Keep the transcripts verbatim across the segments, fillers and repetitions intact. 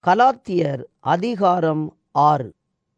கலாத்தியர் அதிகாரம் ஆறு.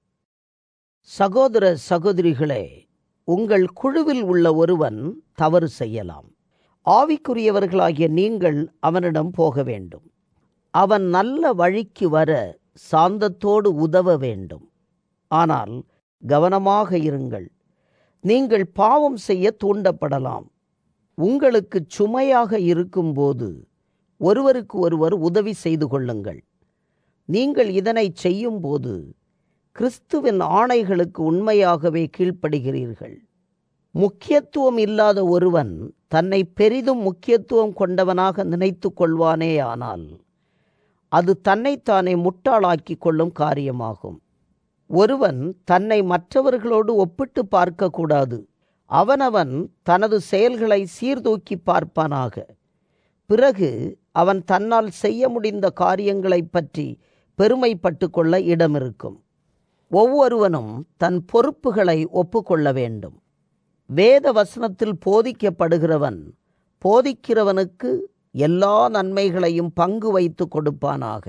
சகோதர சகோதரிகளே, உங்கள் குழுவில் உள்ள ஒருவன் தவறு செய்யலாம். ஆவிக்குரியவர்களாகிய நீங்கள் அவனிடம் போக வேண்டும். அவன் நல்ல வழிக்கு வர சாந்தத்தோடு உதவ வேண்டும். ஆனால் கவனமாக இருங்கள். நீங்கள் பாவம் செய்ய தூண்டப்படலாம். உங்களுக்கு சுமையாக இருக்கும்போது ஒருவருக்கு ஒருவர் உதவி செய்து கொள்ளுங்கள். நீங்கள் இதனை செய்யும்போது கிறிஸ்துவின் ஆணைகளுக்கு உண்மையாகவே கீழ்ப்படுகிறீர்கள். முக்கியத்துவம் இல்லாத ஒருவன் தன்னை பெரிதும் முக்கியத்துவம் கொண்டவனாக நினைத்து கொள்வானேயானால் அது தன்னைத்தானே முட்டாளாக்கி கொள்ளும் காரியமாகும். ஒருவன் தன்னை மற்றவர்களோடு ஒப்பிட்டு பார்க்கக்கூடாது. அவனவன் தனது செயல்களை சீர்தூக்கி பார்ப்பானாக. பிறகு அவன் தன்னால் செய்ய முடிந்த காரியங்களை பற்றி பெருமைப்பட்டு கொள்ள இடமிருக்கும். ஒவ்வொருவனும் தன் பொறுப்புகளை ஒப்புக்கொள்ள வேண்டும். வேத வசனத்தில் போதிக்கப்படுகிறவன் போதிக்கிறவனுக்கு எல்லா நன்மைகளையும் பங்கு வைத்து கொடுப்பானாக.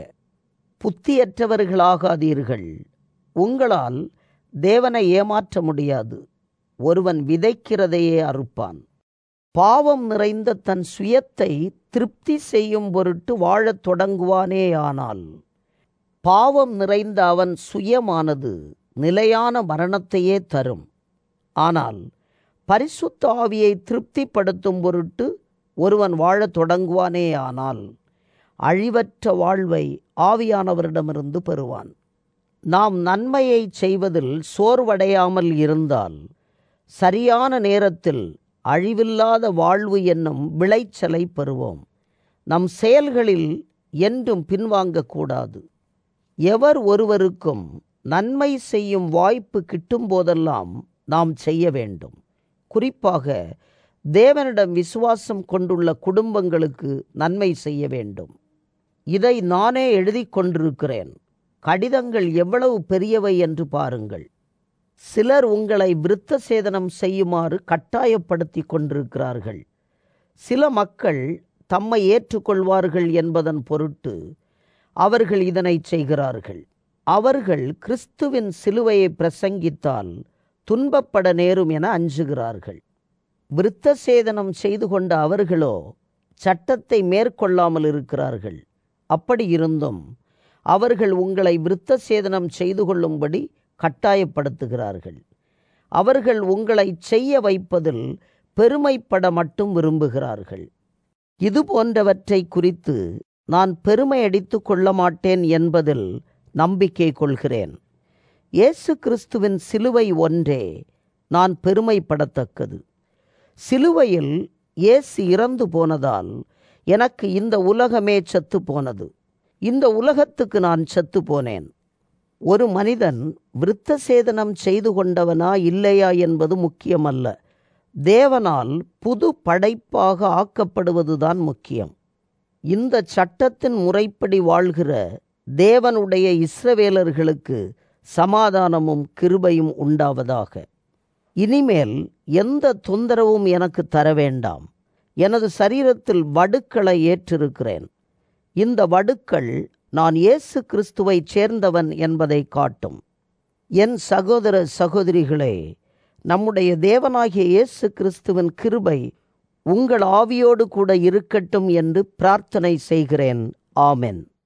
புத்தியற்றவர்களாகாதீர்கள். உங்களால் தேவனை ஏமாற்ற முடியாது. ஒருவன் விதைக்கிறதையே அறுப்பான். பாவம் நிறைந்த தன் சுயத்தை திருப்தி செய்யும் பொருட்டு வாழத் தொடங்குவானேயானால் பாவம் நிறைந்த அவன் சுயமானது நிலையான மரணத்தையே தரும். ஆனால் பரிசுத்த ஆவியை திருப்திப்படுத்தும் பொருட்டு ஒருவன் வாழத் தொடங்குவானேயானால் அழிவற்ற வாழ்வை ஆவியானவரிடமிருந்து பெறுவான். நாம் நன்மையை செய்வதில் சோர்வடையாமல் இருந்தால் சரியான நேரத்தில் அழிவில்லாத வாழ்வு என்னும் விளைச்சலை பெறுவோம். நம் செயல்களில் என்றும் பின்வாங்கக்கூடாது. எவர் ஒருவருக்கும் நன்மை செய்யும் வாய்ப்பு கிட்டும் போதெல்லாம் நாம் செய்ய வேண்டும். குறிப்பாக தேவனிடம் விசுவாசம் கொண்டுள்ள குடும்பங்களுக்கு நன்மை செய்ய வேண்டும். இதை நானே எழுதி கொண்டிருக்கிறேன். கடிதங்கள் எவ்வளவு பெரியவை என்று பாருங்கள். சிலர் உங்களை விருத்த சேதனம் செய்யுமாறு கட்டாயப்படுத்தி கொண்டிருக்கிறார்கள். சில மக்கள் தம்மை ஏற்றுக்கொள்வார்கள் என்பதன் பொருட்டு அவர்கள் இதனை செய்கிறார்கள். அவர்கள் கிறிஸ்துவின் சிலுவையை பிரசங்கித்தால் துன்பப்பட நேரும் என அஞ்சுகிறார்கள். விருத்த சேதனம் செய்து கொண்ட அவர்களோ சட்டத்தை மேற்கொள்ளாமல் இருக்கிறார்கள். அப்படி இருந்தும் அவர்கள் உங்களை விருத்த சேதனம் செய்து கொள்ளும்படி கட்டாயப்படுத்துகிறார்கள். அவர்கள் உங்களை செய்ய வைப்பதில் பெருமைப்பட மட்டும் விரும்புகிறார்கள். இது போன்றவற்றை குறித்து நான் பெருமை அடித்து கொள்ள மாட்டேன் என்பதில் நம்பிக்கை கொள்கிறேன். இயேசு கிறிஸ்துவின் சிலுவை ஒன்றே நான் பெருமைப்படத்தக்கது. சிலுவையில் இயேசு இறந்து போனதால் எனக்கு இந்த உலகமே செத்து போனது. இந்த உலகத்துக்கு நான் செத்து போனேன். ஒரு மனிதன் விருத்த சேதனம் செய்து கொண்டவனா இல்லையா என்பது முக்கியமல்ல. தேவனால் புது படைப்பாக ஆக்கப்படுவதுதான் முக்கியம். இந்த சட்டத்தின் முறைப்படி வாழ்கிற தேவனுடைய இஸ்ரவேலர்களுக்கு சமாதானமும் கிருபையும் உண்டாவதாக. இனிமேல் எந்த தொந்தரவும் எனக்கு தர வேண்டாம். எனது சரீரத்தில் வடுக்களை ஏற்றிருக்கிறேன். இந்த வடுக்கள் நான் இயேசு கிறிஸ்துவை சேர்ந்தவன் என்பதை காட்டும். என் சகோதர சகோதரிகளே, நம்முடைய தேவனாகிய இயேசு கிறிஸ்துவின் கிருபை உங்கள் ஆவியோடு கூட இருக்கட்டும் என்று பிரார்த்தனை செய்கிறேன். ஆமென்.